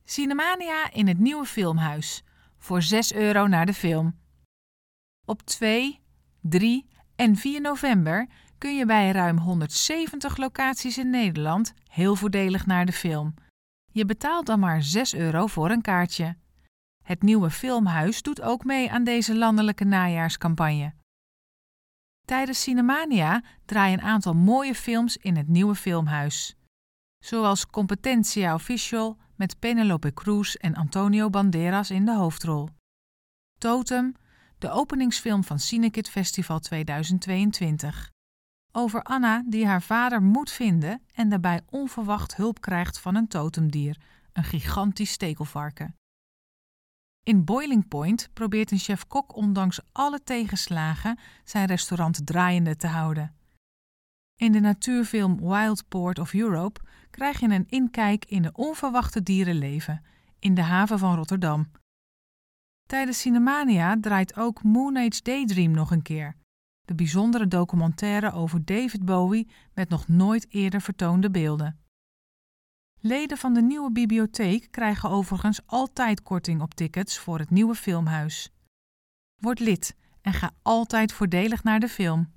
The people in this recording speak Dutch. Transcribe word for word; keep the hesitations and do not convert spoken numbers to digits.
Cinemania in het Nieuwe Filmhuis. Voor zes euro naar de film. Op twee, drie en vier november kun je bij ruim honderdzeventig locaties in Nederland heel voordelig naar de film. Je betaalt dan maar zes euro voor een kaartje. Het Nieuwe Filmhuis doet ook mee aan deze landelijke najaarscampagne. Tijdens Cinemania draai je een aantal mooie films in het Nieuwe Filmhuis. Zoals Competencia Official met Penélope Cruz en Antonio Banderas in de hoofdrol. Totem, de openingsfilm van Cinekid Festival tweeduizend tweeëntwintig. Over Anna die haar vader moet vinden en daarbij onverwacht hulp krijgt van een totemdier, een gigantisch stekelvarken. In Boiling Point probeert een chef-kok ondanks alle tegenslagen zijn restaurant draaiende te houden. In de natuurfilm Wild Port of Europe krijg je een inkijk in de onverwachte dierenleven in de haven van Rotterdam. Tijdens Cinemania draait ook Moon Age Daydream nog een keer. De bijzondere documentaire over David Bowie met nog nooit eerder vertoonde beelden. Leden van de Nieuwe Bibliotheek krijgen overigens altijd korting op tickets voor het Nieuwe Filmhuis. Word lid en ga altijd voordelig naar de film.